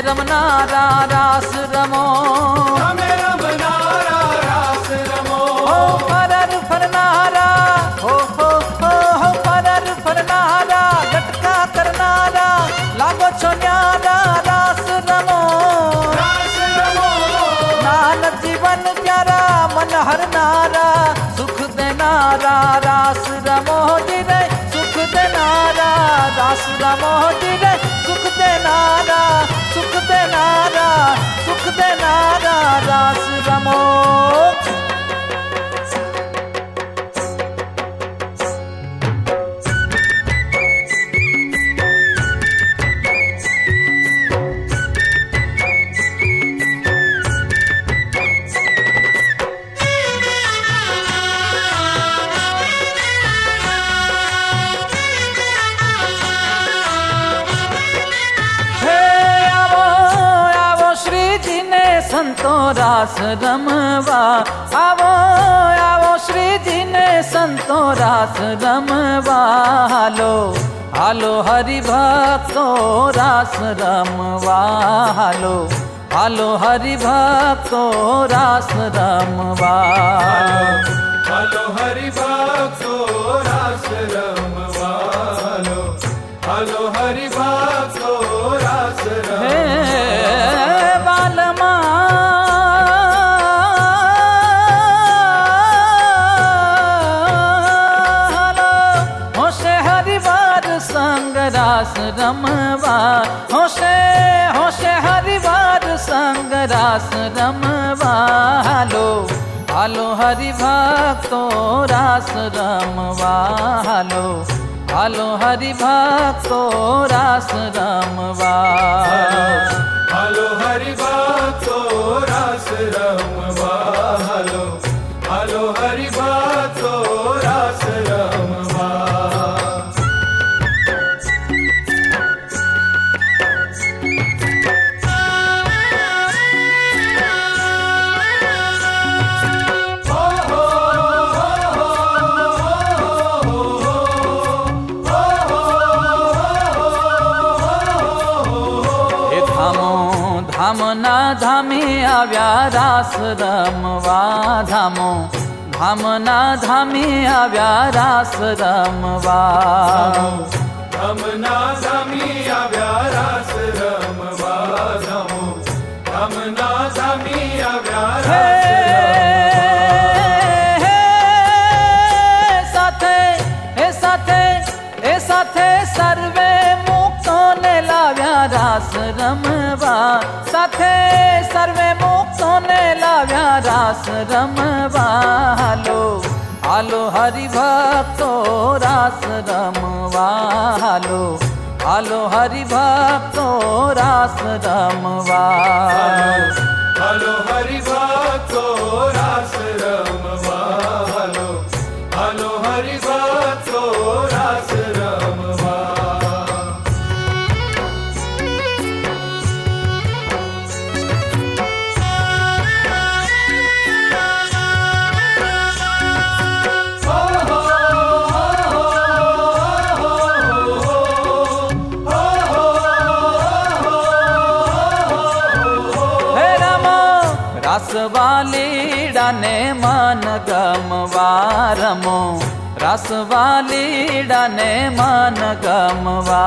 रमनारा रास रमो, रमे रमनारा रास रमो। हो परर फरनारा, हो परर फरनारा, लटका करनारा, लागो छो न्यारा रास रमो, रास रमो। नानक जीवन प्यारा मन हरनारा, सुख देनारा रास रमो जी रे, सुख देनारा रास रमो जी रे, सुख देनारा, सुख देनारा, सुख देनारा रास रमो। संतो रास रमवा, आवो आवो श्री जी ने संतो रास रमवा, हालो हालो हरि भक्तो रास रमवा, हालो हालो हरि भक्तो रास रमवा, हालो हरि भक्तो रास रमवा, हालो हरि भक्तो रास रमवा। रास रमवा, होशे होशे हरिवार संग रास रमवा, हालो हालो हरि भक्तो रास रमवा, हालो हालो हरि भक्तो रास रमवा, हालो हरि भक्तो रास रमवा, हालो हालो हरि भक्तो रास रमवा। धामना धामे आव्या रास रमवा, धामो धामना धामे आव्या रास रमवा, धामना धामी आव्या रास रमवा, धामो धामना धामी आव्या रास साथे सर्वे मुक्तो ने लाव्या रास रमवा, साथे सर्वे मुक्तो ने लाव्या रास रमवा, हालो हालो हरि भक्तो रास रमवा, हालो हालो हरि भक्तो रास रमवा, हालो हरि भक्तो रास रमवा, हालो हालो हरि भक्तो रास रमवा। रसवाली डाने मन गमवा, रमो रसवाली डाने मन गमवा,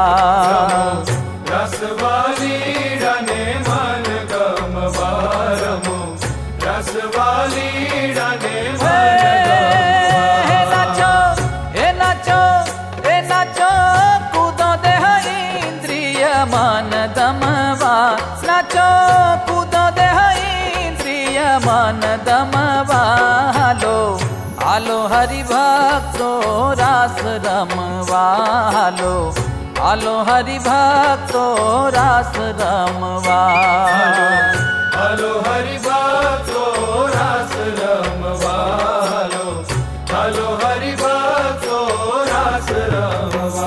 रसवाली डाने मन गमवा, रमो रसवाली डाने मन नाचो हे नाचो हे नाचो, कूदो देह इंद्रिय मन दमवा, नाचो कूदो देह मन दमवा, हालो हालो हरि भक्तो रास रमवा, हालो हालो हरि भक्तो रास रमवा, हालो हरि भक्तो रास रमवा, हालो हालो हरि भक्तो रास रमवा।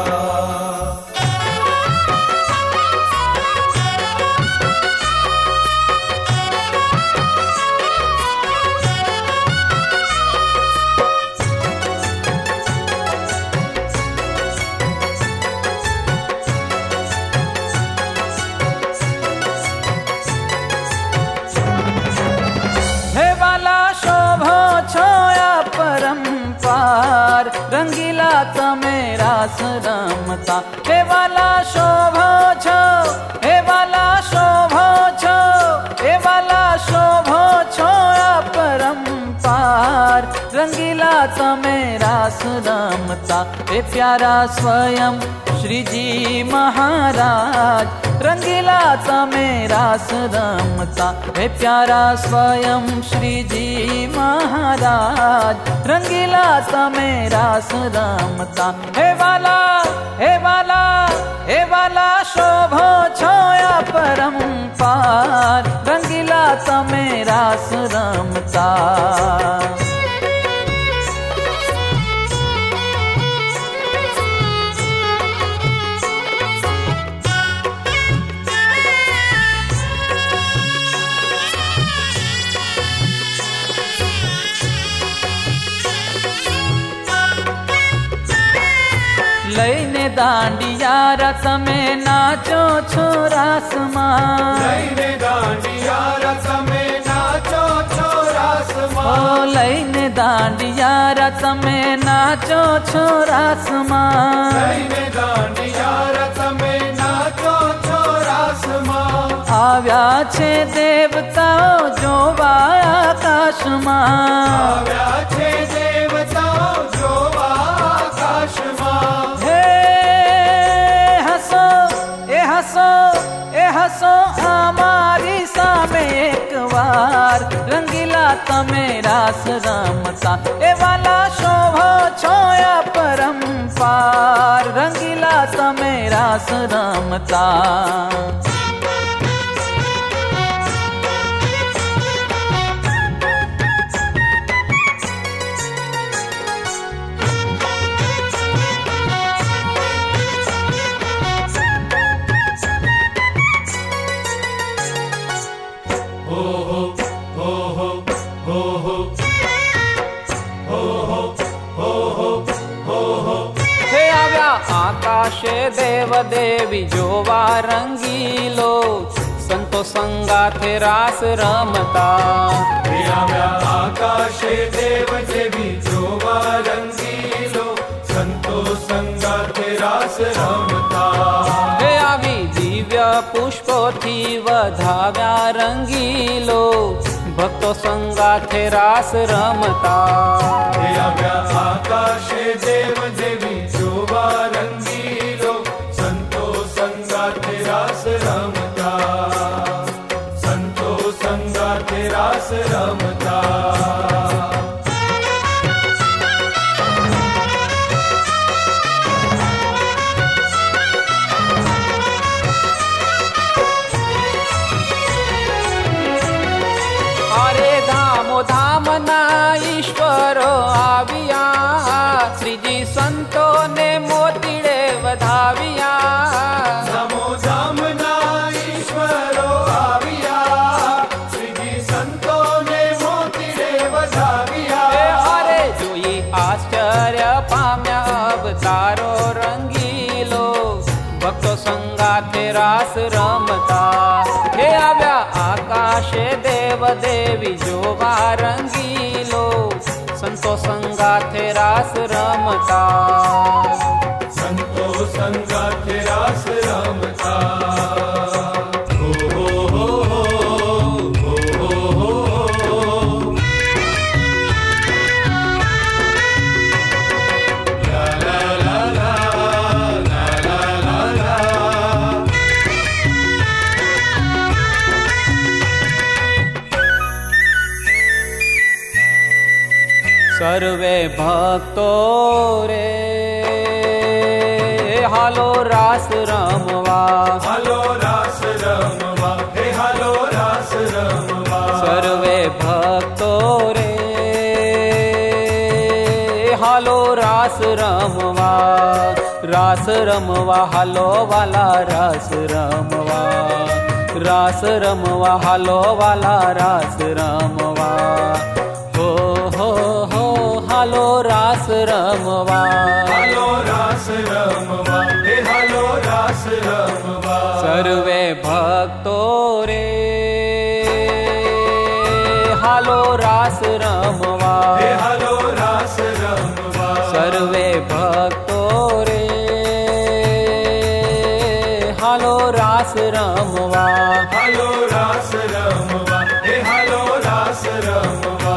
તમે રાસ રમતા. હે વાલા શોભો છો, હે વાલા શોભો છો, હે વાલા શોભો છો અપરંપાર. રંગીલા તમે રાસ રમતા. હે પ્યારા સ્વયં શ્રીજી મહારાજ. રંગીલા તમે રાસ રમતા. હે પ્યારા સ્વયં શ્રીજી મહારાજ. રંગીલા તમે રાસ રમતા. હે વાલા, હે વાલા, હે વાલા શોભો છો અપરંપાર. રંગીલા તમે રાસ રમતા. લઈને દાંડિયા તમે નાચો છો રાસમાં. લઈને દાંડિયા તમે નાચો છો રાસમાં. લઈને દાંડિયા તમે નાચો છો રાસમાં. લઈને દાંડિયા તમે નાચો છો રાસમાં. આવ્યા છે દેવતાઓ જોવા આકાશમાં. આવ્યા છે દેવતાઓ જોવા આકાશમાં. એ હસો અમારી સામે એકવાર. રંગીલા તમે રાસ રમતા. એ વાલા શોભો છો અપરંપાર. રંગીલા તમે રાસ રમતા. આકાશે દેવ દેવી જોવા રંગીલો. સંતો સંગાથે રાસ રમતા. આકાશે દેવ દેવી જોવા રંગીલો. સંતો સંગાથે રાસ રમતા. હે આવી દિવ્ય પુષ્પોથી વધાવ્યા રંગીલો. ભક્તો સંગાથે રાસ રમતા. આકાશે દેવ દેવી જોવા રંગીલો. સંતો સંગાથે રાસ રમતા. સંતો સંગાથે રાસ રમતા. ધામના ઈશ્વરો આવ્યા. શ્રીજી સંતોને મોતીડે વધાવ્યા. ધામો ધામના ઈશ્વરો આવ્યા. શ્રીજી સંતોને મોતીડે વધાવ્યા. અરે જોઈ આશ્ચર્ય પામ્યા અવતારો રંગીલો. ભક્તો સંગાથે રાસ રમતા. હે આવ્યા આકાશે દેવ દેવી જોવા રંગીલો. સંતો સંગાથે રાસ રમતા. સંતો સંગાથે રાસ રમતા. સર્વે ભક્તો રે હાલો રાસ રમવા. હાલો રાસ રમવા. હે હાલો રાસ રમવા. સર્વે ભક્તો રે હાલો રાસ રમવા. રાસ રમવા હાલો વાલા રાસ રમવા. રાસ રમવા હાલો વાલા રાસ રમવા. હાલો રાસ રમવા. હાલો રાસ રમવા. હે હાલો રાસ રમવા. સર્વે ભક્તો રે હાલો રાસ રમવા. હે હાલો રાસ રમવા. સર્વે ભક્તો રાસ રમવા. હાલો રાસ રમવા, હે હાલો રાસ રમવા.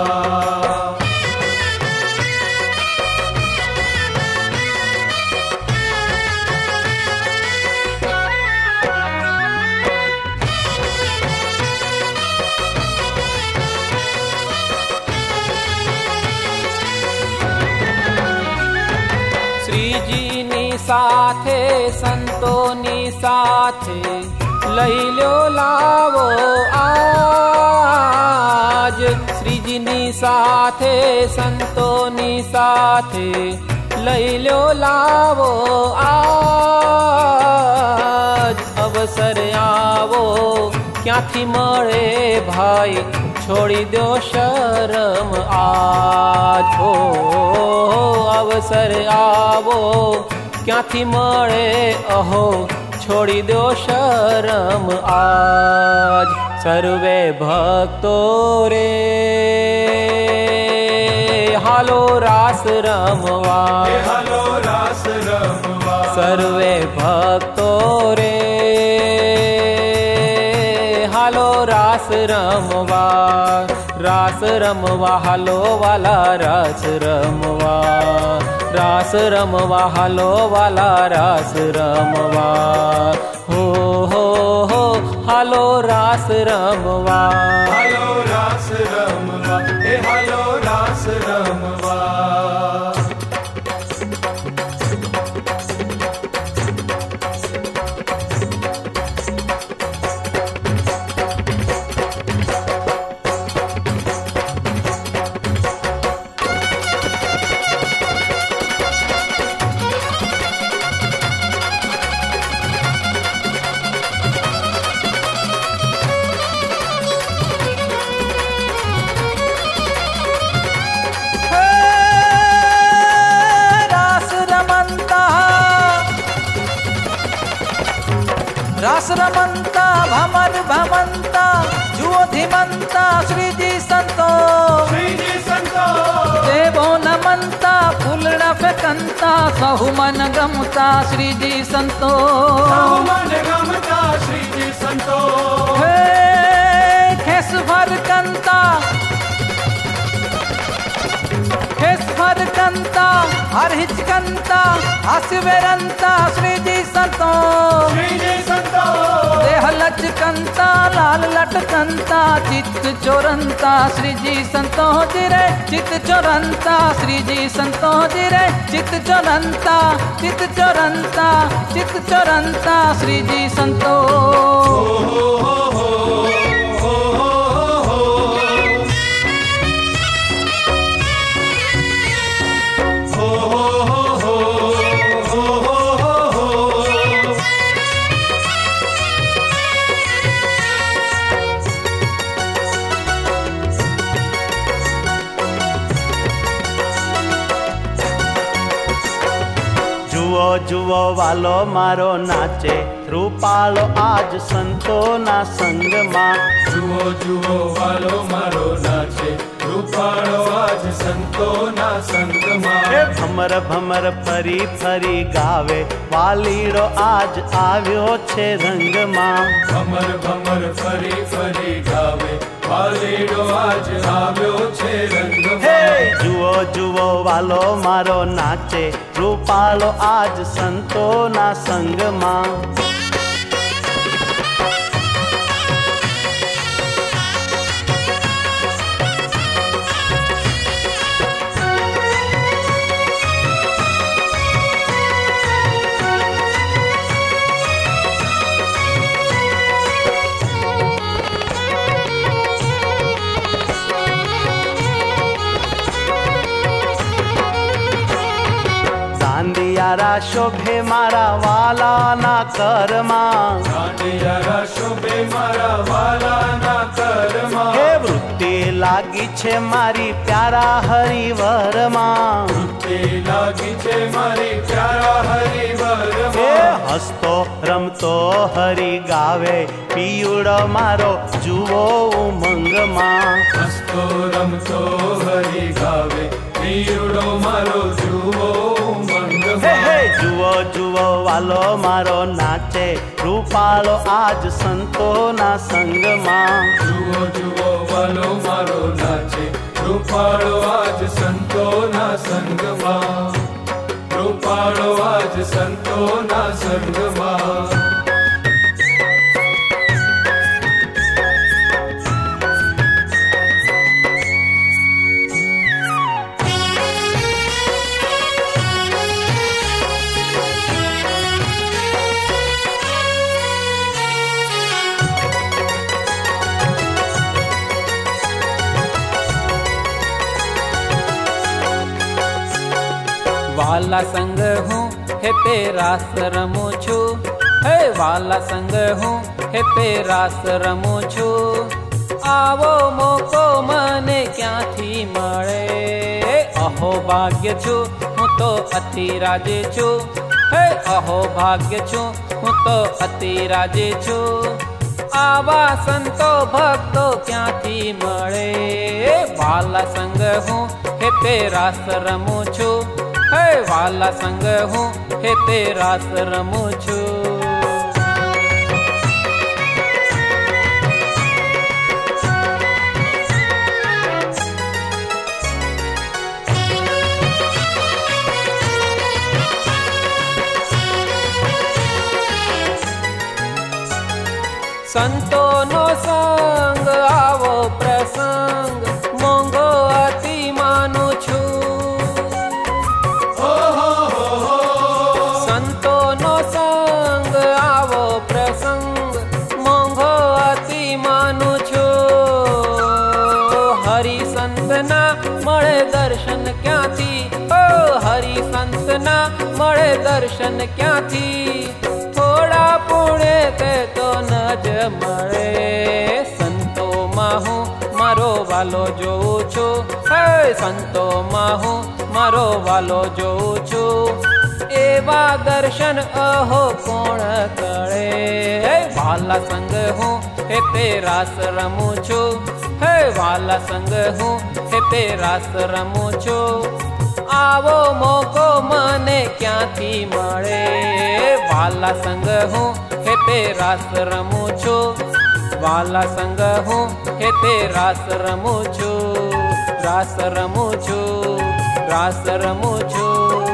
શ્રીજીની સાથે સંતોની સાથે લઈ લ્યો લાવો આજ. શ્રીજીની સાથે સંતોની સાથે લઈ લ્યો લાવો આજ. અવસર આવો ક્યાંથી મળે ભાઈ, છોડી દો શરમ આજ. હો અવસર આવો ક્યાંથી મળે અહો, છોડી દો શરમ આજ. સર્વે ભક્તો રે હાલો રાસ રમવા. હે હાલો રાસ રમવા. સર્વે ભક્તો રે હાલો રાસ રમવા. રાસ રમવા હાલો વાલા રાસ રમવા. રાસ રમવા હાલો વાલા રાસ રમવા. હો હાલો રાસ રમવા. હાલો રાસ રમવા, હે હાલો રાસ રમવા. રાસ રમંતા ભમર ભમંતા જુઓ ધીમંતા શ્રીજી સંતો. શ્રીજી સંતો દેવો નમંતા ફૂલડા ફેંકંતા સહુ મન ગમતા શ્રીજી સંતો. સહુ મન ગમતા શ્રીજી સંતો. હે ખેસ ફરકંતા ખેસ ફરકંતા હર હિચકંતા હાસ્યવેરંતા શ્રીજી સંતો. શ્રીજી સંતો દેહ લચકંતા લાલ લટકંતા ચિત્ત ચોરંતા શ્રીજી સંતો જીરે. ચિત્ત ચોરંતા શ્રીજી સંતો જીરે. ચિત્ત ચોરંતા ચિત્ત ચોરંતા ચિત્ત ચોરંતા શ્રીજી સંતો. જુઓ વાલો મારો નાચે રૂપાળો આજ સંતોના સંગમાં. જુઓ જુઓ વાલો મારો નાચે રૂપાળો આજ સંતોના સંગમાં. હે ભમર ભમર ફરી ફરી ગાવે વાલીડો આજ આવ્યો છે રંગમાં. ભમર ભમર ફરી ફરી ગાવે વાલીડો આજ આવ્યો છે રંગમાં. હે જુઓ જુઓ વાલો મારો નાચે રૂપાળો આજ સંતોના સંગમાં. દાંડિયારા શોભે મારા વાલાના કરમાં. દાંડિયારા શોભે મારા વાલાના કરમાં. હે વૃત્તિ લાગી છે મારી પ્યારા હરિવરમાં. વૃત્તિ લાગી છે મારી પ્યારા હરિવરમાં. હે હસતો રમતો હરી ગાવે પિયુડો મારો જુઓ ઉમંગમાં. હસતો રમતો હરી ગાવે પિયુડો મારો જુઓ હે હે ઉમંગમાં. જુઓ જુઓ વાલો મારો નાચે રૂપાળો આજ સંતોના સંગમાં. જુઓ જુઓ વાલો મારો નાચે રૂપાળો આજ સંતોના સંગમાં. રૂપાળો આજ સંતોના સંગમાં. वाला संग हूँ हे तेरा रमू छू, हे वाला संग हूँ हे तेरा रमू छू. आवो मोको मने क्यांथी मळे, अहो भाग्य छू हूँ तो अति राजे छू. हे अहो भाग्य छू हूँ तो अति राजे छू. आवा संतो भक्तो क्यांथी मळे, वाला संग हूँ हे तेरा रमू छू. हे वाला संग हूँ हे तेरा रमू छू. संतो नो संग आवो प्रसंग, मोंगो अति मानु छू. संतो नो संग आवो प्रसंग, मोंगो अति मानु छू. हरि संत ना मळे दर्शन क्यांथी, ओ हरि संत ना मळे दर्शन क्यांथी. थोड़ा पुणे ते तो न ज मळे, संतो माहू मारो वालो जोऊं छू. हे संतो माहू मारो वालो जोऊं छू. एवा दर्शन अहो कोण कळे, वाला संग हूँ हे तेरा रमू छू. हे वाला संग हूँ हे तेरा रमू छू. आवो मोको मने क्यांथी मळे, वाला संग हूँ हे तेरा रमू छू. वाला संग हूँ हे तेरा रमू छू. रास रमू छू, रास रमू छू.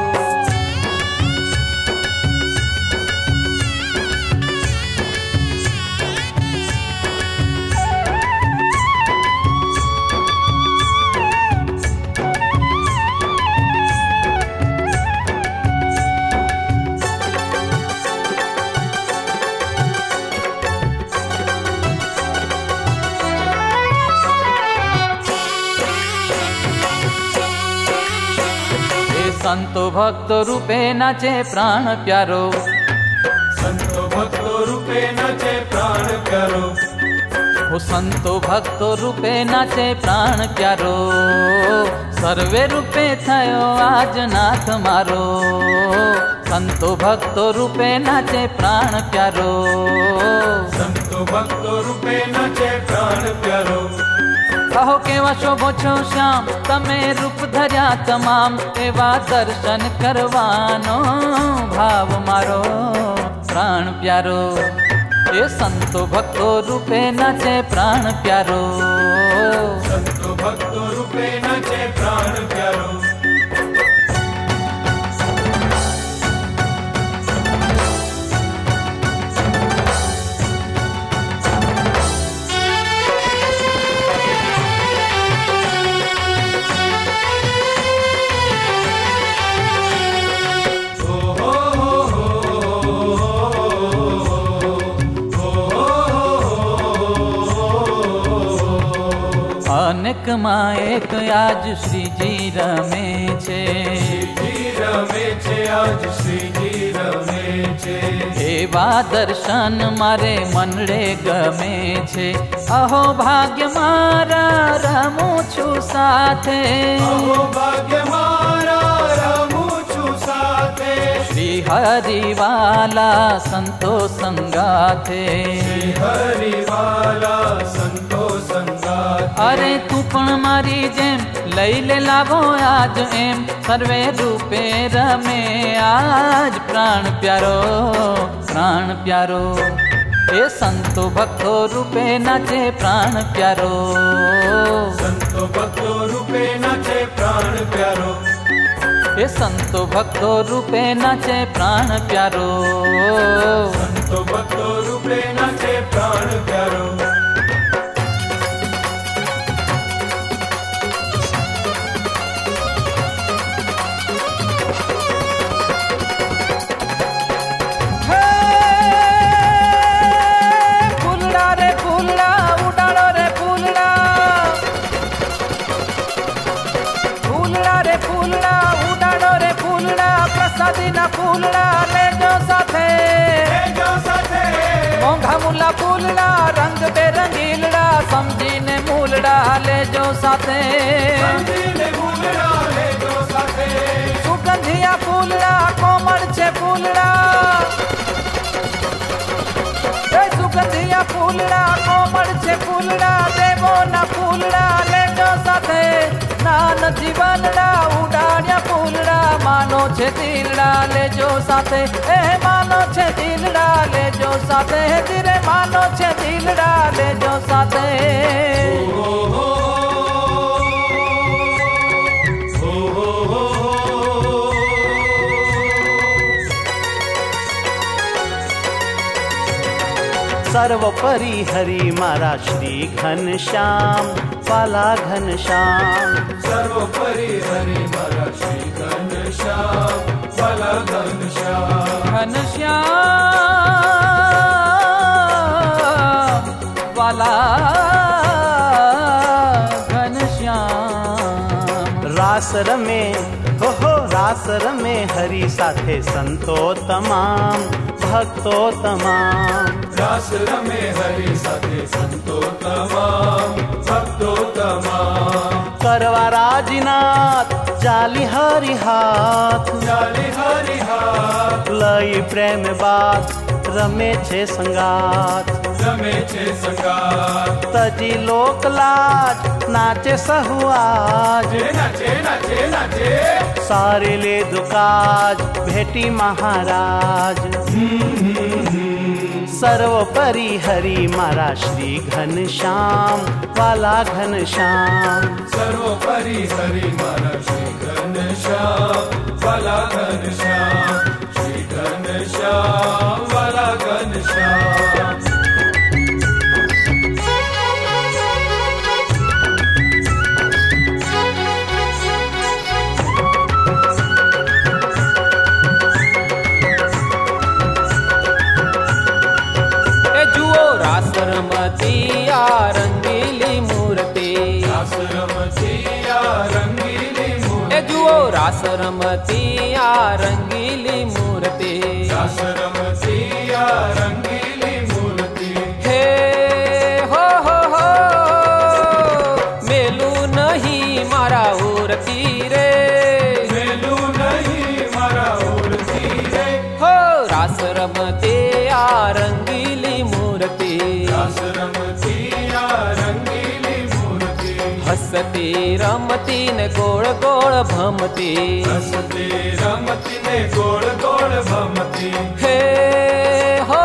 संतो भक्तो रूपे नाचे प्राण प्यारो, संतो भक्तो रूपे नाचे प्राण प्यारो. हो संतो भक्तो रूपे नाचे प्राण प्यारो. सर्वे रूपे थयो आज नाथ मारो. संतो भक्तो रूपे नाचे प्राण प्यारो. संतो भक्तो रूपे नाचे प्राण प्यारो. कहो केवा शोभो छो श्याम तमे रूप धर्या तमाम. एवा दर्शन करवानो भाव मारो प्राण प्यारो. ए संतो भक्तो रूपे नाचे प्राण प्यारो. संतो भक्तो रूपे नाचे प्राण प्यारो. अनेक माँ एक आज श्री जी रमे छे. श्रीजी रमे छे आज श्रीजी रमे छे. एवा दर्शन मारे मनडे गमे छे. अहो भाग्य मारा रमू छू साथे. अहो भाग्य मारा रमू छू साथे. श्री हरि वाला संतो संगाथे. श्री हरि वाला संतो संगाथे. साथ अरे तू पण मारी जेम लई ले लाभो आज एम सर्वे रूपे रमे आज प्राण प्यारो ए संतो भक्तो रूपे नाचे प्राण प्यारो संतो भक्तो रूपे नाचे प्राण प्यारो ए संतो भक्तो रूपे नाचे प्राण प्यारो संतो भक्तो रूपे नाचे प्राण प्यारो પ્રસાદીના ફૂલડા લેજો સાથે મોંઘા મુલા ફૂલડા રંગ બેરંગીલડા સમજીને મૂલડા લેજો સાથે સુગંધિયા ફૂલડા કોમળ છે ફૂલડા સુગંધિયા ફૂલડા કોમળ છે ફૂલડા દેવોના ફૂલડા લેજો સાથે નાન જીવનડા ઉડાડ્યા ફૂલડા માનો છે દિલડા લેજો સાથે એ માનો છે દિલડા લેજો સાથે ધીરે માનો છે દિલડા લેજો સાથે सर्वोपरि हरि मारा श्री घनश्याम वाला घनश्याम सर्वोपरि हरि मारा श्री घनश्याम वाला घनश्याम घनश्याम वाला घनश्याम रास रमे हो रास रमे हरि साथे संतो तमाम भक्तो तमाम रास रमे हरि साथे संतो तमाम भक्तो तमाम करवा राजनाथ जाली हरि हाथ लई प्रेम बात रमे छे संगात तजी लोक लाज नाचे सहुआज सारे ले दुकाज भेटी महाराज सर्वोपरि हरि मारा श्री घनश्याम वाला घनश्याम सर्वोपरि हरि मारा श्री घनश्याम वाला घनश्याम श्री घनश्याम वाला घनश्याम रमतिया रंगीली मूर्ति रास रमतिया रंगीली मूर्ति जुओ रास रमतिया रंगीली मूर्ति रास रमतिया रंगीली मूर्ति हे हो मेलू नहीं मारा उरती रे मेलू नहीं मारा उड़ती रे हो रास रमतिया रंगीली मूर्ति हसती रमती ने गोड़ गोड़ भमती हसती रमती ने गोड़ गोड़ भमती हे हो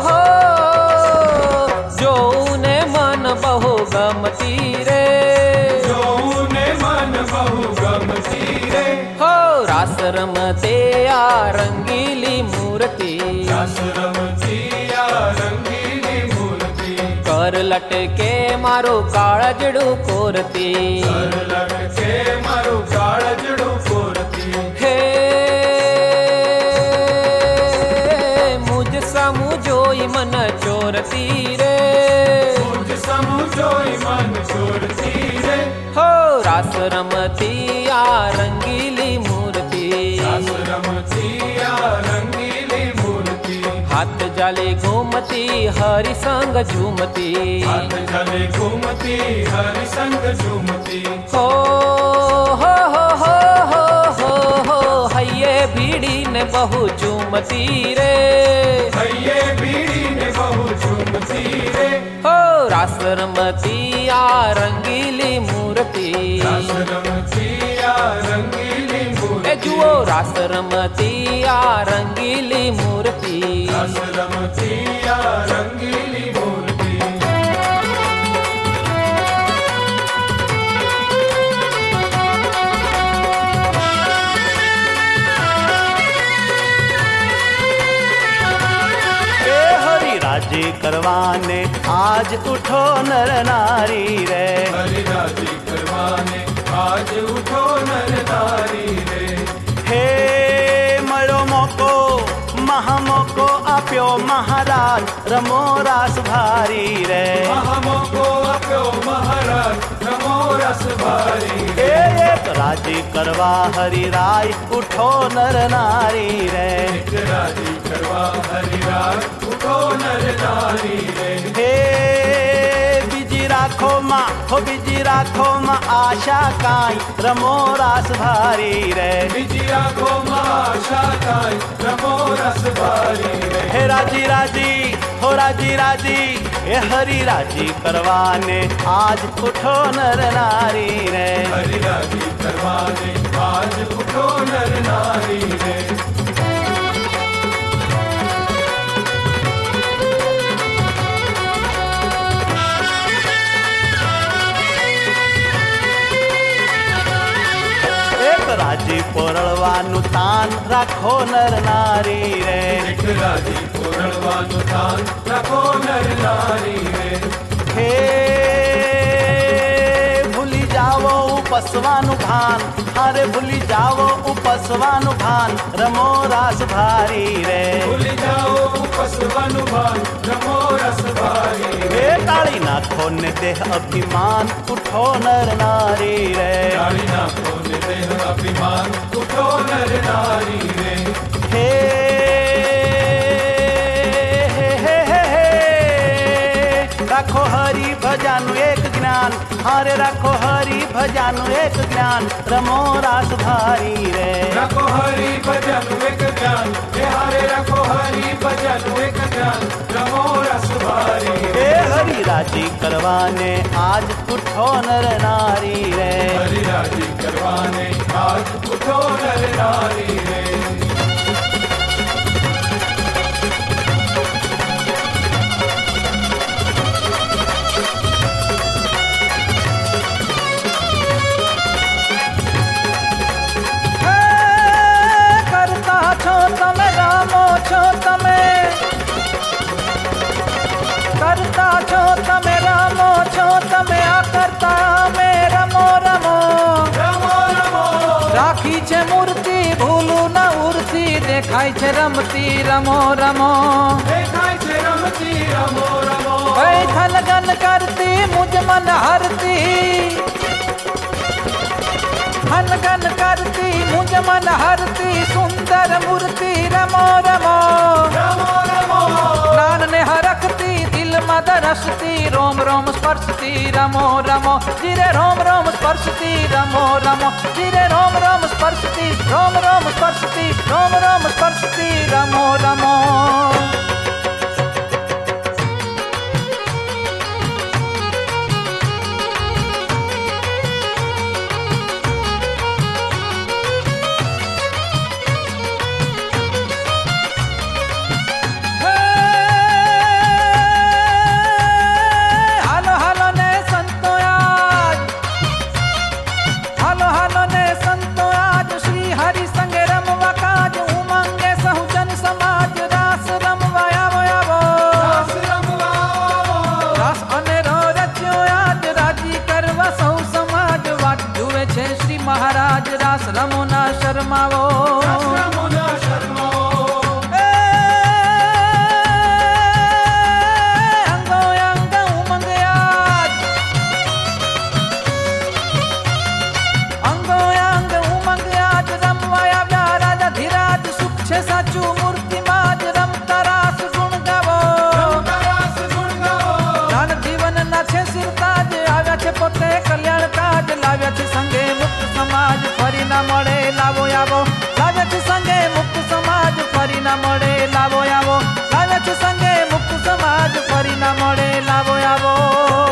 जो ने मन बहु गमती रे जोने मन बहु गमती रे हो रास रमते आ रंगीली मूर्ति रास रमतिया रंगीली मूर्ति कर लटके मारो काळजड़ू कोरती कर लटके मारू काळजड़ू कोरती हे मुझ समू जोई मन चोरती रे मुझ समू जोई मन चोरती रे हो रास रमतिया रंगीली मूर्ति रास रमतिया रंगीली मूर्ति हाथ जाले घूमती हरि संग झूमती हाथ जले घूमती हरि संग झूमती हो हये भीड़ी ने बहु झूमती रे भैये बीड़ी ने बहु झूमती रे हो रास रमती आ रंगीली मूर्ति, रास रमती आ रंगीली मूर्ति, जुओ रास रमती आ रंगीली मूर्ति, रास रमती आ रंगीली मूर्ति। राजी करवाने आज उठो नर नारी रे, हरि राजी करवाने आज उठो नर नारी रे। हे मरो मोको महामोको आप्यो महाराज रमो रास भारी रे, महामोको आप्यो महाराज रमो रस भारी। एक राजी करवा हरि राय उठो नर नारी रे, एक राजी करवा हरि राय उठो नर नारी रे। हे बीजी राखो माँ हो बीजी राखो माँ आशा काई रमो रास भारी रे, बीजी राखो माँ आशा काई रमो रस भारी रे। हे राजी राजी हो राजी राजी ए हरि राजी करवाने आज उठो नर नारी रे, हरि राजी करवाने आज उठो नर नारी रे। રાજી પોરળવાનું તાન રાખો નર નારી રે, એક રાજી પોરળવાનું તાન રાખો નર નારી રે। હે ભૂલી જાવો ઉપસવાનું ભાન, અરે ભૂલી જાવો ઉપસવાનું ભાન રમો રાસ ભારી રે, ભૂલી જાઓ ઉપસવાનું ભાન રમો રસ ભારી રે। હે તાળી નાખો ને દેહ અભિમાન ઉઠો નર નારી રે, તાળી નાખો ને દેહ અભિમાન ઉઠો નર નારી રે। હે રાખો હરિ ભજાનું એક જ્ઞાન, હારે રાખો હરિ ભજાનું એક જ્ઞાન રમો રાસ ભારી રે, રાખો હરિ ભજન એક જ્ઞાન, હે હારે રાખો હરિ ભજન એક જ્ઞાન રમો રસ ભારી રે। એ હરિ રાજી કરવાને આજ ઉઠો નર નારી રે, હરિ રાજી કરવાને આજ ઉઠો નર નારી રે। करता छो तमे रामो छो तमे आ करता में रमो रमो રમો રમો राखी छे मूर्ति भूलू न उर्ति देखाय छे रमती रमो रमो દેખાય છે રમતી રમો રમો। बैठा लगन करती मुझ मन हरती हनगन करती मुझ मन हरती सुंदर मूर्ति रमो रमो રમો રમો प्राण ने हरखती दिल मद रसती रोम रोम स्पर्शती रमो रमो जिरे रोम रोम स्पर्शती रमो रमो जिरे रोम रोम स्पर्शती रोम रोम स्पर्शती रोम रोम स्पर्शती रमो रमो। महाराज रास रमो ना शर्मावो, રમો ના શરમાવો। अंगो अंग उमंग आज अंगो अंग उमंग आज रमवाया व्या राजा धीराज सुख छे साचू मूर्ति माज रमता रास गुण गावो, રમતા રાસ ગુણ ગાવો। ધન જીવન ના છે સિરતાજ આવ્યા છે પોતે કલ્યાણ કાજ લાવ્યા છે સંગે મુક્ત समाज फरी ना मळे लावो आवो, लाव्या छे संगे मुक्त समाज फरी ना मळे लावो आवो, लाव्या छे संगे मुक्त समाज फरी ना मळे लावो आवो।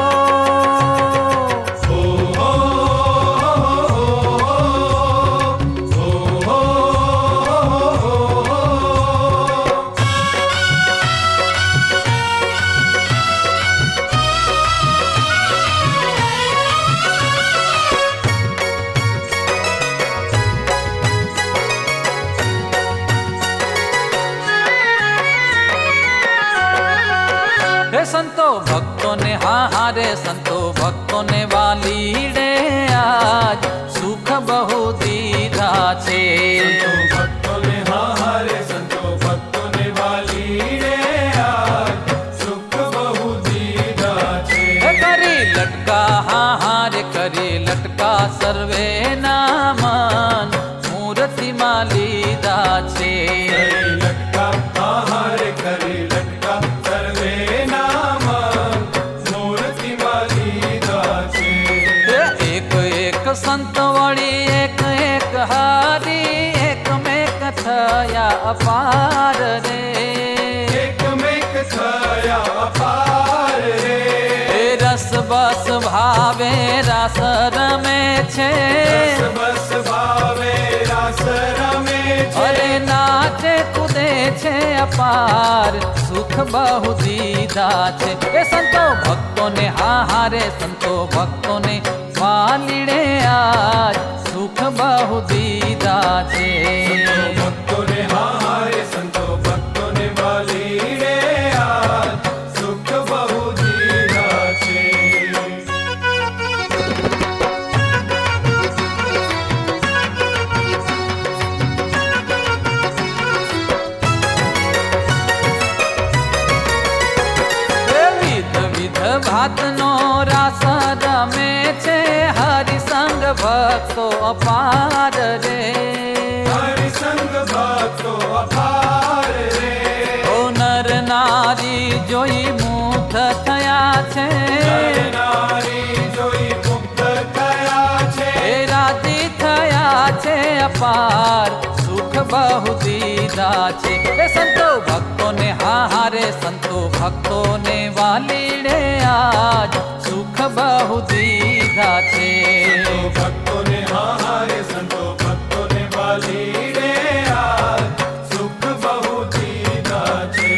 संतो भक्तों ने हारे संतो भक्तों ने वालीड़े आज सुख बहु दीधा छे। संतो भक्तों ने हारे संतो भक्तों ने वालीड़े आज सुख बहु दीधा छे। करी लटका हारे करी लटका सर्वे नामन मूर्ति मालीदा छे। करी लटका हारे करी लटका सर्वे नाम मूर्ति वालीदा छे। एक एक संत वળી एक एक हारी एक में कथया अपार रे। एक में छाया अपार रे। रस बस भावे रास रमे छे। रस बस भावे रास रमे छे। अरे नाचे कूदे छे अपार सुख बहु दीदा छे। ए संतो भक्तों ने हारे संतो भक्तों ने वालीड़े आज सुख बहु दीदा छे। संतो भक्तों ने हारे संतो भक्तों ने वालीड़े आज सुख बहु दीधा छे। विध विध भातनो रास रमे छे हरि संग भक्तो अपार रे। हरि संग भक्तो अपार रे। ओ नर नारी जोई मुग्ध थया छे। नर नारी जोई मुक्त थया छे। हे राजी थया छे अपार सुख बहु दीदा छे। ए संतो भक्तों ने हारे संतो भक्तों ने वालीड़े आज सुख बहु दीदा छे। संतो भक्तों ने हारे संतो भक्तों ने वालीड़े आज सुख बहु दीधा छे।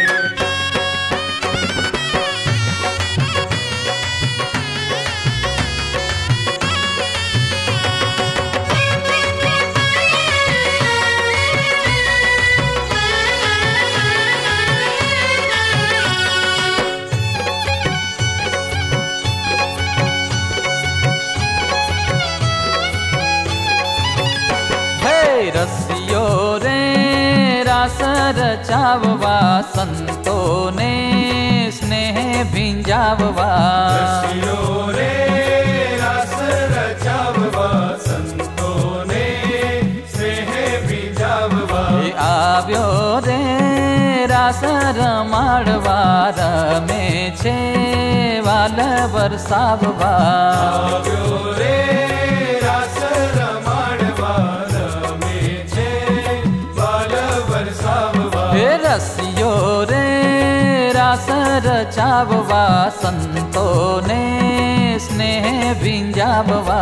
रसियो रे रास रचाववा संतो ने स्नेह भिंजाववा। रसियो रे रास रचाववा संतो ने स्नेह भिजाववा। આવ્યો રે રાસ રમાડવા રમે છે વાલ વરસાવવા। આવ્યો રે રાસ રમાડવા રમે છે બાલ વરસાવવા। હે રસિયો રે રાસ રચાવવા સંતોને સ્નેહ ભીંજાવવા।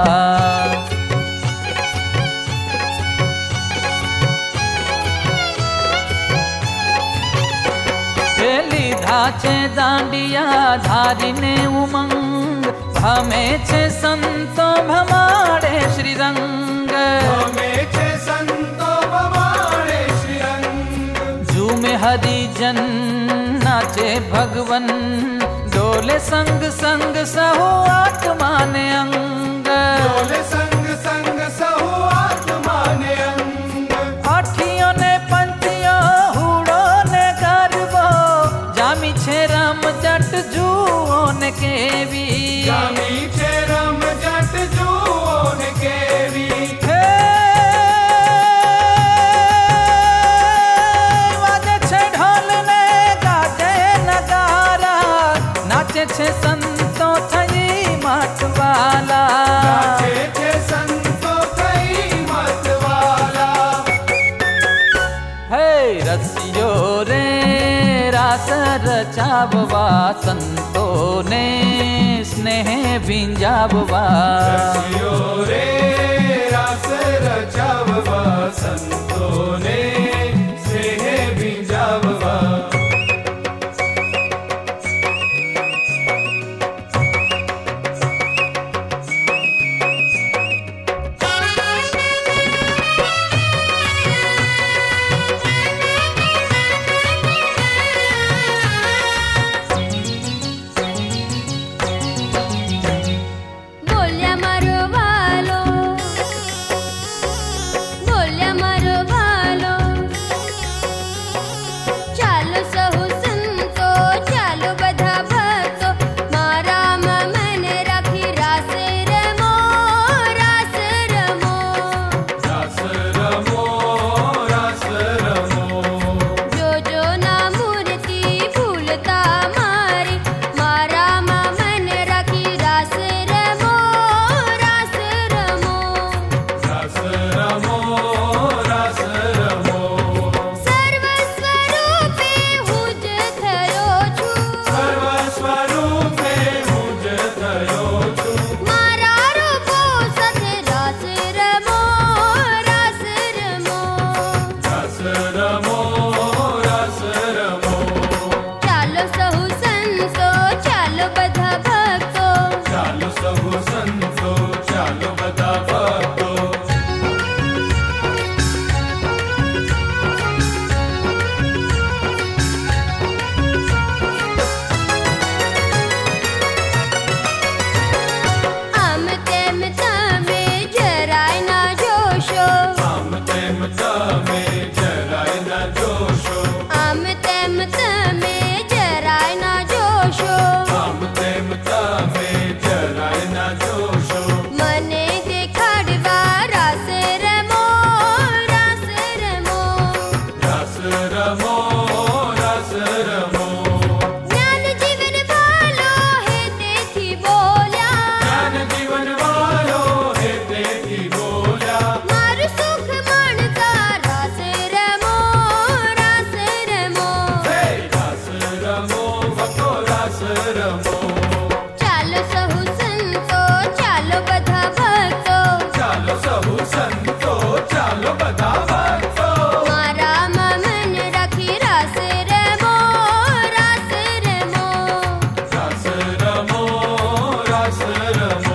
લીધા છે દાંડિયા ધારીને ઉમંગ ભમે છે સંતો ભમાડે શ્રીરંગ। ભમે છે સંતો ભમાડે શ્રીરંગ। ઝૂમે હરિજન નાચે ભગવન ડોલે સંગ સંગ સહુ આત્માને અંગ। ડોલે સંગ સંગ સહુ આત્માને અંગ। આઠિયો ને પંચિયો હુડો ને ગરબો જામી છે રામ જટ જુઓ ને કેવી। જામી છે રમ જટ જુઓ ને કેવી। હે વાજે છે ઢોલ ને ગાજે નગારા નાચે છે સંતો થઈ માટવાલા। નાચે છે સંતો થઈ મતવાલા। હે રસિયો રે રાસ રચાવવા સંતોને સ્નેહ ભીંજાવવા। રસિયો રે રાસ રચાવવા સંતોને સ્નેહ ભીંજાવવા। रस रमो ज्ञान जीवन वालो है तेथी बोल्या ज्ञान जीवन वालो हे तेथी बोल्या मारू सुख माणता रस रमो हे रस रमो भक्तो रस रमो चालो सहु संतो चालो बधा भक्तो चालो सहु संतो चालो बधा भक्तो मारा मन रखी रस रमो रस रमो रस रमो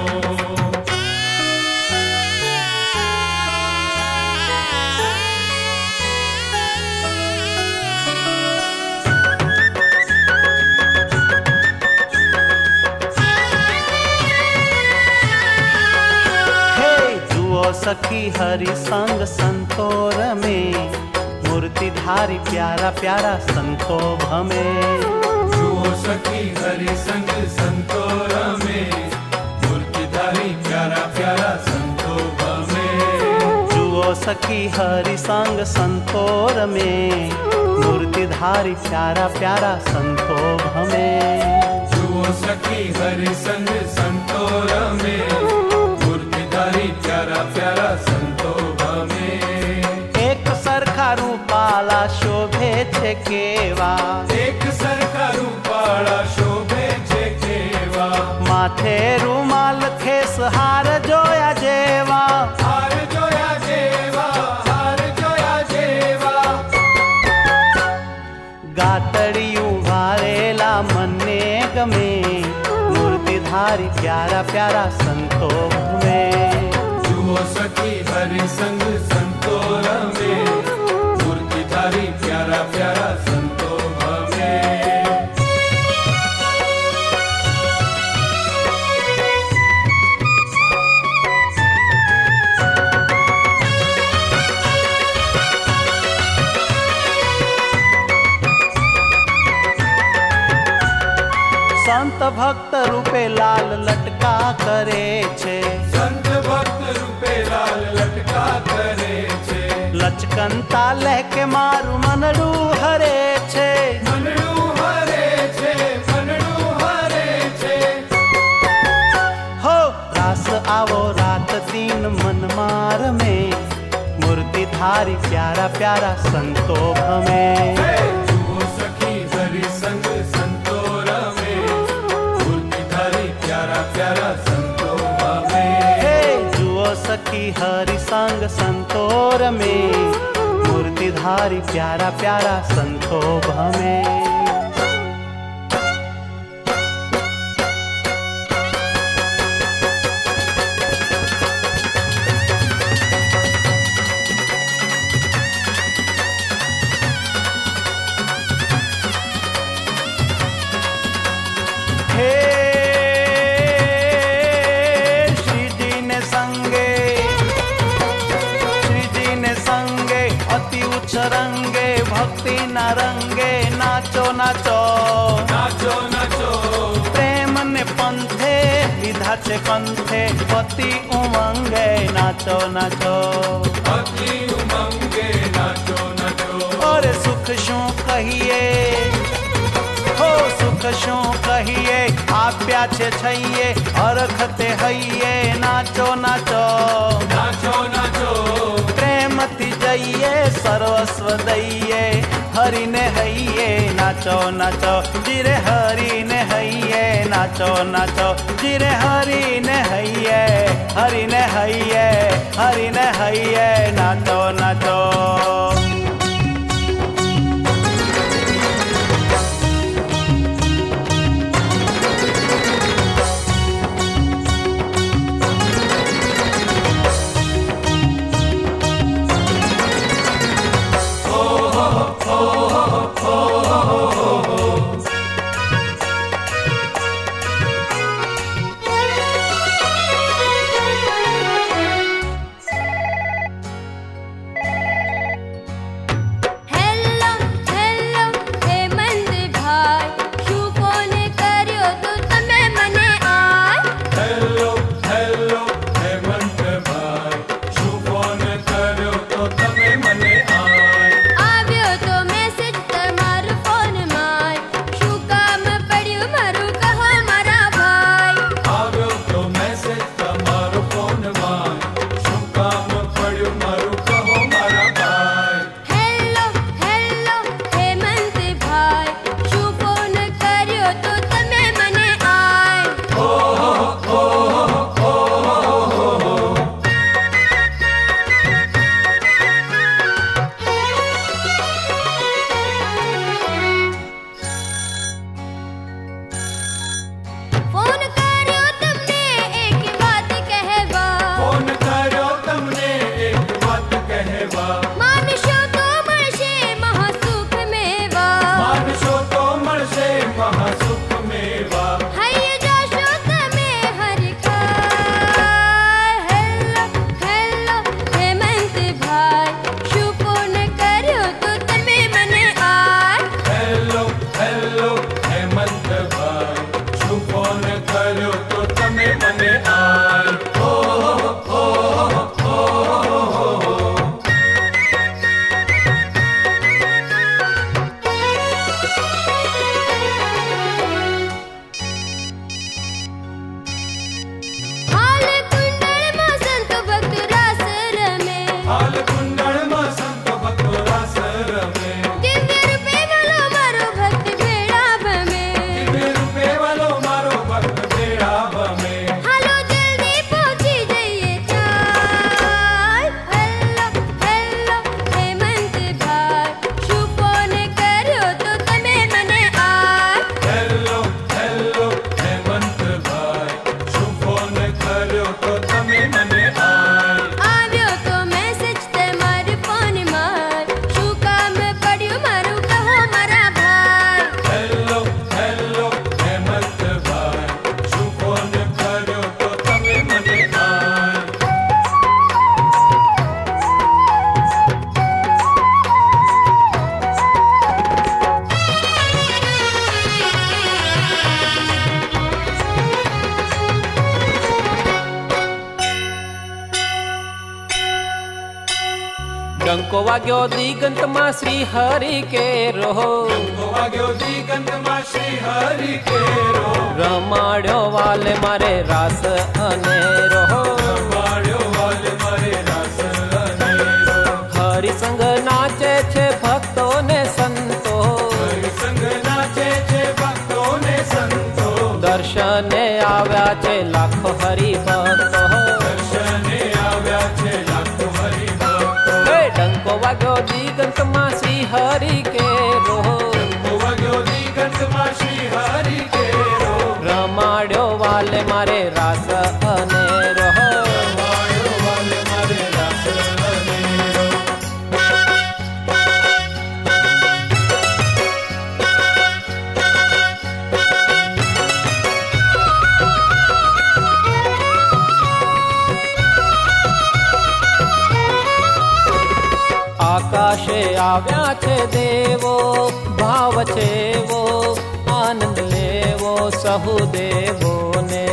हे जुओ सखी हरि संग संतोर में मूर्तिधारी प्यारा प्यारा संतोभ में जुओ सखी हरि संग संतोर में मूर्तिधारी प्यारा प्यारा संतोष में जुओ सखी हरि संग संतोर में मूर्तिधारी प्यारा प्यारा संतोभ में जुओ सखी हरि संग संतोर में मूर्तिधारी प्यारा प्यारा संतोष में एक सरखा रूपाला शोभे छे केवा एक सरखा रूपाळा शोभे छे केवा माथे रुमाल खेस हार जोया जेवा हार जोया जेवा हार जोया जेवा गातड़ियूं वारेला मने गमे मूर्तिधारी प्यारा प्यारा संतोष में जुओ सखी हरि संग संतोर में मूर्तिधारी प्यारा प्यारा संतोष में संत भक्त रूपे लाल लटका करे छे संत भक्त रूपे लाल लटका करे छे लचकनता लहके मारू मनडू हरे छे मनडू हरे छे मनडू हरे छे हो रास आवो रात दिन मनमार में मूर्तिधारी प्यारा प्यारा संतोष में हे जुओ सखी हरि संग संतोर में मूर्तिधारी प्यारा प्यारा संतोष में हे जुओ सखी हरि संग संतोर में मूर्तिधारी प्यारा प्यारा संतोष में हे श्री जी ने संगे अति उच्च रंगे भक्ति न रंगे नाचो नाचो नाचो नाचो प्रेम ने पंथे विधा छे कंथे पति उमंगे नाचो नाचो अति उमंगे नाचो नाचो और सुख शू कहिए हो सुख शू कहिए आप्या छे छइए अरखते हइए नाचो नाचो नाचो नाचो प्रेमती जइए सर्वस्व दइए हरि ने हइए नाचो नाचो जिरे हरि ने हइए नाचो नाचो जिरे हरि ने हइए हरि ने हइए हरि ने हइए नाचो नाचो ડંકો વાગ્યો દિગંતમાં શ્રી હરિ કેરો વાગ્યો દિગંતમાં શ્રી હરિ કેરો રમાડ્યો વાલે મારે રાસ અનેરો રમાડ્યો વાલે મારે રાસ અનેરો હરિસંગ નાચે છે ભક્તો ને સંતો હરિસંગ નાચે છે ભક્તો ને સંતો દર્શને આવ્યા છે લાખો હરિભક્તો દર્શને આવ્યા છે લાખો હરિભક્તો ડંકો વાગ્યો દિગંતમાં શ્રી હરિ કેરો વાગ્યો દિગંતમાં શ્રી હરિ કેરો રમાડ્યો વાલે મારે રાસ અનેરો રમાડ્યો વાલે મારે રાસ અનેરો આકાશે આવ્યા છે દેવો ભાવ છે એવો આનંદ લેવો સહુ દેવોને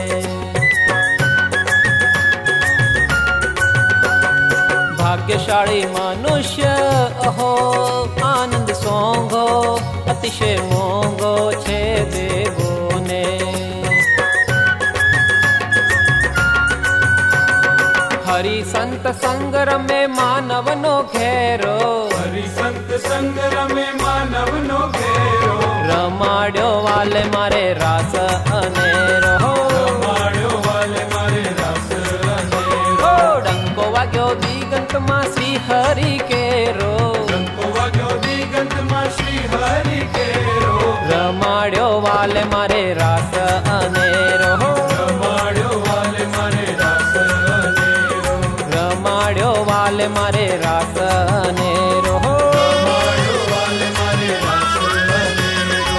ભાગ્યશાળી મનુષ્ય અહો આનંદ સોંગો અતિશય મોંઘો છે દેવોને હરિ સંત સંગ રમે માનવનો ઘેરો હરિ સંત સંગ રમે માનવનો ઘેરો રમાડ્યો વાલે મારે રાસ અનેરો રમાડ્યો વાલે મારે રાસ અનેરો ડંકો વાગ્યો દિગંતમાં શ્રી હરિ કેરો ડંકો વાગ્યો દિગંતમાં શ્રી હરિ કેરો રમાડ્યો વાલે મારે રાસ અનેરો રમાડ્યો વાલે મારે રાસ અનેરો રમાડ્યો વાલે મારે રાસ અનેરો રમાડ્યો વાલે મારે રાસ અનેરો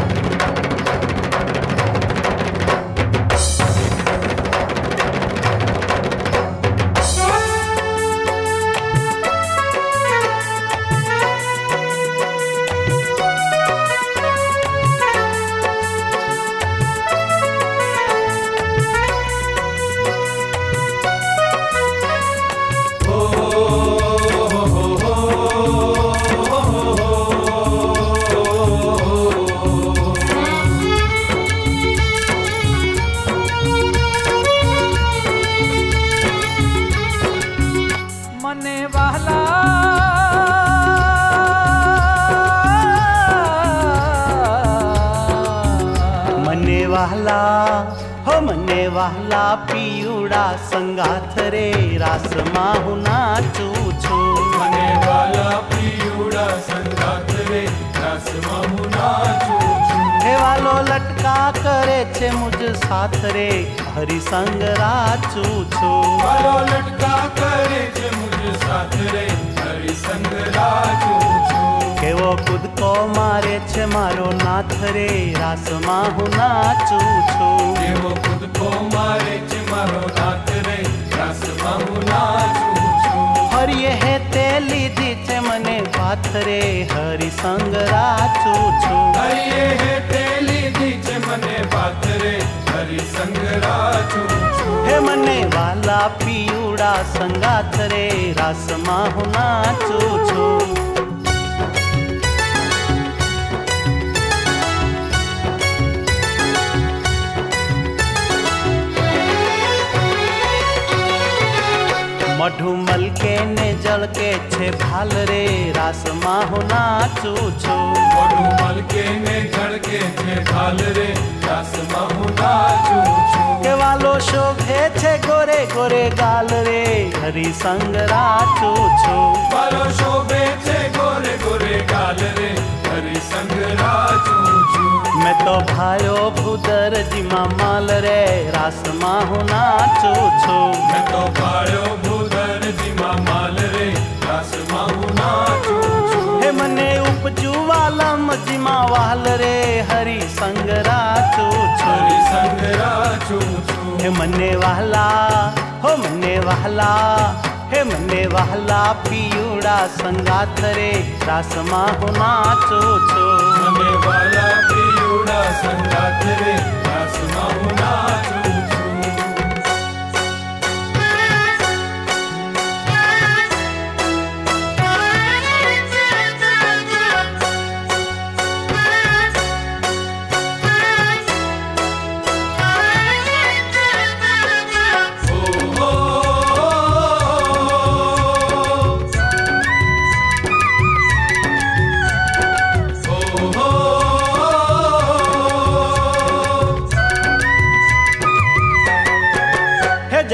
મને વહાલા મને વહાલા હો મને વહાલા પિયુડા સંગાથ રે રાસમાં હું નાચું છું મને વાલા પીયુડા સંગાત રે રાસમાં હું નાચું છું હે વાલો લટકા કરે છે મુજ સાથ રે હરિસંગ રાચું છું વાલો લટકા કરે છે મુજ સાથ રે હરિ સંગ રાજું છું કેવો કૂદકો મારે છે મારો નાથ રે રાસમાં હું નાચું છું એવો કૂદકો મારે છે મારો નાથ રે રાસમાં હું નાચું છું હરિએ હે તે લીધી છે મને પાથ રે હરિસંગ રાચું છું હરિએ હેતે લીધી છે મને વાત રે હરિ સંગ રાજું છું હે મને વાલા પિયુડા સંગાથ રે રાસમાં હું નાચું છું મઢું મલકે ને જળકે છે ભાલ રે રાસમાં હું નાચું છું મોઢું મલકે ને ધડકે છે ભાલ રે રાસમાં હું નાચું છું કે વાલો શોભે છે ગોરે ગોરે ગાલ રે હરિસંગ રાચું છું વાલો શોભે છે ગોરે ગોરે ગાલ રે હરિ સંગ રાજું છું મેં તો ભાયો ભૂદરજીમાં માલ રે રાસમાં હું નાચું છું મેં તો ભાળ્યો ભૂધરજીમાં માલ રે રાસમાં હું નાચું છું હે મને ઉપજુ વાલા મજીમાં વાલ રે હરિસંગ રાચું છું હરિ સંગ રાજું છું હે મને વહાલા હો મને વહાલા હે મને વહાલા પિયુડા સંગાથ રે રાસમાં હું નાચું છું મને વાલા પ્રિયુડા સંગાત રે રાસમાં હું નાચું છું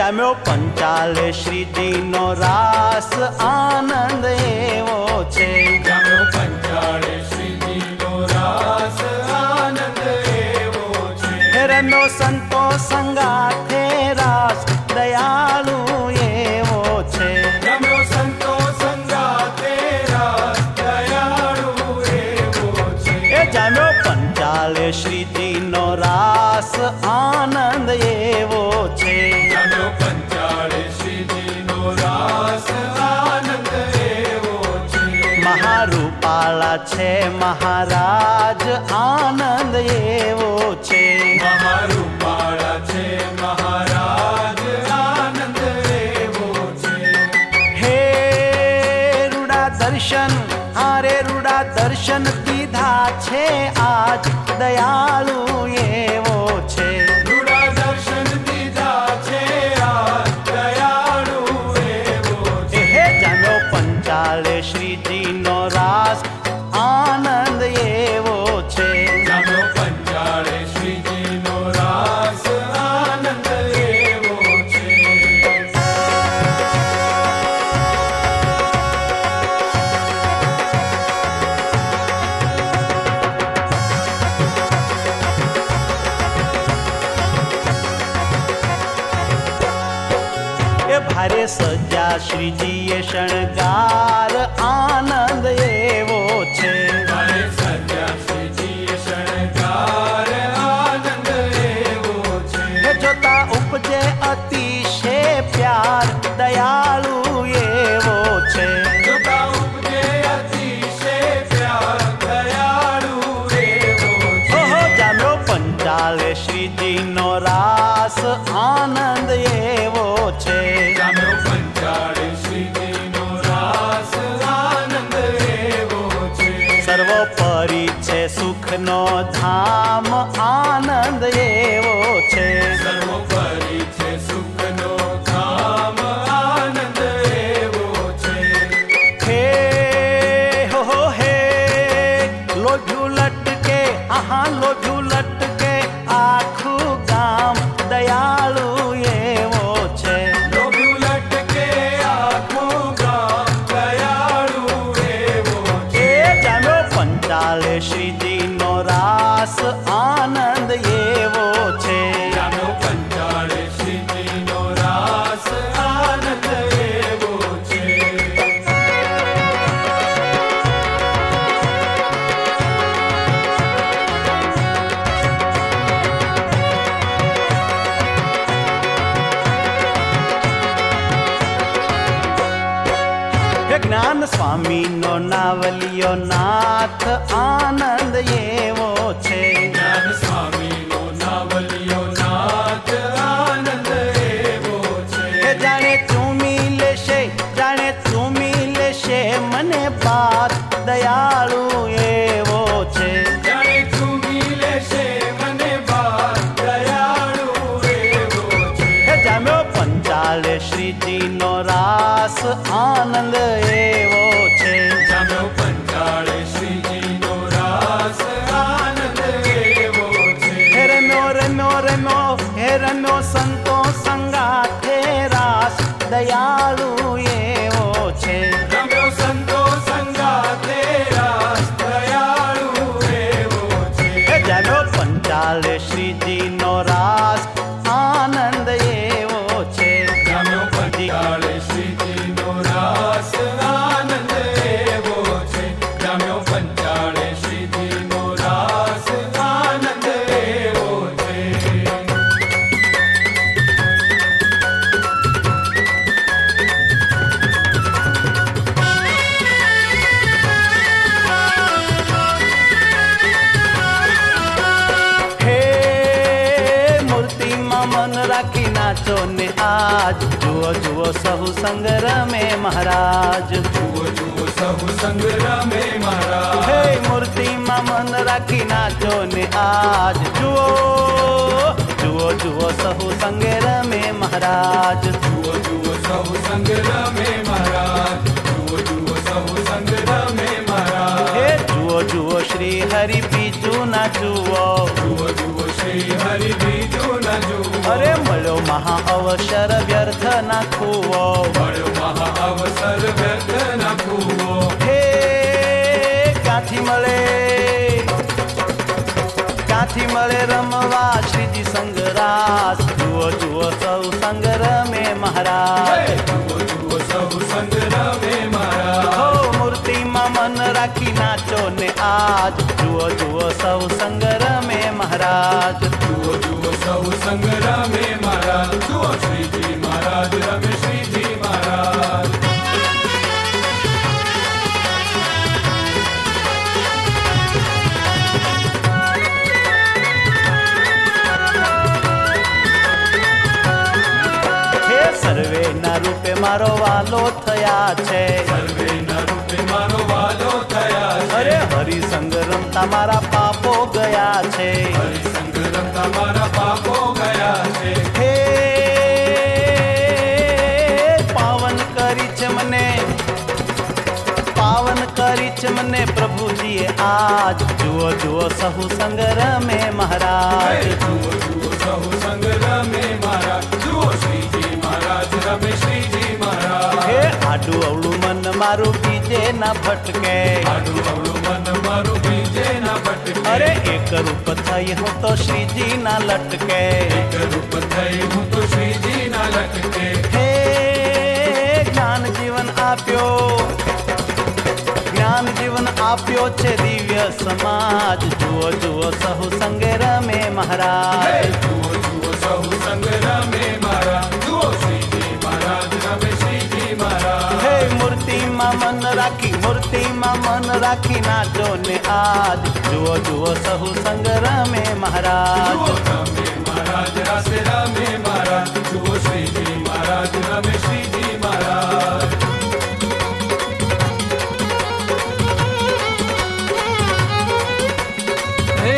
જામ્યો પંચાલે શ્રીજીનો રાસ આનંદ એવો છે. જામ્યો પંચાળે શ્રીજીનો રાસ આનંદ એવો છે. રમ્યો સંતો સંગાથે રાસ દયાળુ એવો છે. રમ્યો સંતો સંગાથે રાસ દયાળુ એવો છે. એ જામ્યો પંચાલે શ્રીજીનો રાસ આનંદ એવો છે. જામ્યો પંચાળે શ્રીજીનો રાસ આનંદ એવો છે. મહારૂપાળા છે મહારાજ આનંદ એવો છે. મહારૂપાળા છે મહારાજ આનંદ એવો છે. હે રૂડા દર્શન હારે રૂડા દર્શન દીધા છે આજ દયાળુ એવો છે. રૂડા દર્શન દીધા છે આ દયાળુ એવો છે. હે જામ્યો પંચાલે શ્રીજીનો રાસ આનંદ એવો છે. જામ્યો પંચાળે શ્રીજીનો રાસ આનંદ એવો છે. એ ભારે સજા શ્રીજીએ શણગાર આનંદ એવો છે. મારે સજા શ્રીજીએ શણગાર આનંદ એવો છે. એ જોતા ઉપજે અતિશય પ્યાર દયાળુ એવો છે. જોતા ઉપજે અતિશય પ્યાર દયાળુ એવો છે. ઓહો જામ્યો પંચાલે શ્રીજીનો રાસ આનંદ એવો છે. જામ્યો પંચાળે શ્રીજીનો રાસ આનંદ એવો છે. સર્વોપરી છે સુખનો ધામ આનંદ એવો છે. સર્વોપરી છે સુખનો ધામ આનંદ એવો છે. હે હો હે લોઢું લટકે આહા લોઢું લટકે આખું ગામ દયાળુ એવો છે. લોભ્યું લટકે આખું ગામ દયાળુ એવો છે. એ જામ્યો પંચાલે શ્રીજીનો રાસ આનંદ એવો છે. જામ્યો પંચાળે શ્રીજીનો રાસ આનંદ એવો છે. હે જ્ઞાન સ્વામીનો નાવલિયો નાથ આનંદ એવો છે. જ્ઞાન સ્વામીનો નાવલિયો નાથ આનંદ એવો છે. હે જાણે ચૂમી લેશે મને બાત દયાળુ એવો છે. જાણે ચૂમી લેશે મને બાર દયાળુ એવો છે. હે જામ્યો પંચાલે શ્રીજીનો રાસ આનંદ એવો છે. જામ્યો પંચાળે શ્રીજીનો રાસ આનંદ એવો છે. હે રમ્યો સંતો સંગાથે રાસ દયાળુ એવો છે. રમ્યો સંતો સંગાથે રાસ દયાળુ એવો છે. હે જામ્યો પંચાલે શ્રીજીનો રાસ આનંદ એવો છે. જામ્યો પંચાળે શ્રીજીનો રાસ આનંદ એવો છે. જામ્યો પંચાળે શ્રીજીનો રાસ આનંદ એવો છે. હે મૂર્તિમાં મન રાખી નાચો ને આજ જુઓ જુઓ સહુ સંગ્રમે મહારાજ. જુઓ જુઓ સહુ સંગ્રામે મહારાજ. હે મૂર્તિમાં મન રાખી નાચો ને આજ જુઓ જુઓ જુઓ સહુ સંગ્રમે મહારાજ. જુઓ જુઓ સહુ સંગ્રામે મહારાજ. જુઓ જુઓ સહુ સંગ્રામે મહારાજ. હે જુઓ જુઓ શ્રી હરિ બીજું ના જુઓ. જુઓ જુઓ શ્રી હરિ બીજું ન જુઓ. અરે મળ્યો મહા અવસર વ્યર્થ ના ખોવો. મળ્યો મહા અવસર વ્યર્થ ના ખોવો. હે ક્યાંથી મળે રમવા શ્રીજી સંગરાસ. જુઓ જુઓ સૌ સંગરમે મહારાજ. જુઓ જુઓ સૌ સંગ્રમે મહારાજ. હો મૂર્તિમાં મન રાખી નાચો ને આજ. જુઓ જુઓ સૌ સંગરમે મહારાજ. જુઓ જુઓ સૌ સંગ્રમે મહારાજ. જુઓ શ્રીજી મહારાજ રમે શ્રીજી મહારાજ. સર્વેના રૂપે મારો વાલો થયા છે. સર્વેના રૂપે મારો વાલો થયા છે. અરે હરિસંગ રમતા મારા પાપો ગયા છે. હરિસંગ રમતા મારા પાપો ગયા છે. હે પાવન કરી છે મને પ્રભુજીએ આજ. જુઓ જુઓ સહુ સંગરમે મહારાજ. જુઓ જુઓ સૌ સંગ્રમે મહારાજ. જુઓ શ્રીજી મહારાજ રમે શ્રીજી મહારાજ. હે આડું અવળું મન મારું બીજે ના ભટકે. આડું અવળું મન મારું બીજે ના ભટકે. અરે એક રૂપ થઈ હું તો શ્રીજી ના લટકે. એક રૂપ થઈ હું તો શ્રીજી ના લટકે. હે જ્ઞાન જીવન આપ્યો છે દિવ્ય સમાજ. જુઓ જુઓ સહુ સંગે રમે મહારાજ. જુઓ જુઓ સૌ સંગ્રમે મહારાજ. જુઓ શ્રીજી મહારાજ રમે શ્રીજી મહારાજ. હે મૂર્તિમાં મન રાખી નાચો ને આજ. જુઓ જુઓ સહુ સંગ રમે મહારાજ. જુઓ રમે મહારાજ રાસે રમે મહારાજ. જુઓ શ્રીજી મહારાજ રમે શ્રીજી મહારાજ. હે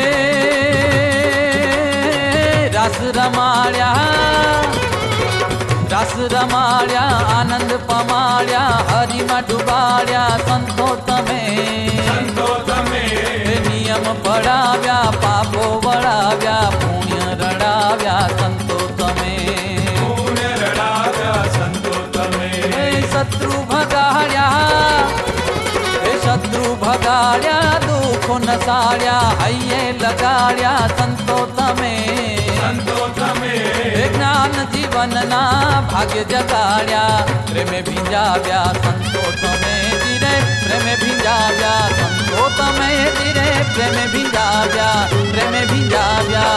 રસ રમાડ્યા આનંદ પમાડ્યા હરિમાં ડુબાડ્યા સંતો તમે. સંતો તમે નિયમ પડાવ્યા પાપો વળાવ્યા પુણ્ય રડાવ્યા સંતો તમે. પુણ્ય રડાવ્યા સંતો તમે. શત્રુ ભગાડ્યા દુઃખો નસાડ્યા હૈયે લગાડ્યા સંતો તમે. સંતો તમે જ્ઞાન જીવનના ભાગ્ય જગાડ્યા પ્રેમે ભીંજાવ્યા સંતો તમે. ધીરે પ્રેમે ભીંજાવ્યા સંતો તમે. ધીરે પ્રેમે ભીંજાવ્યા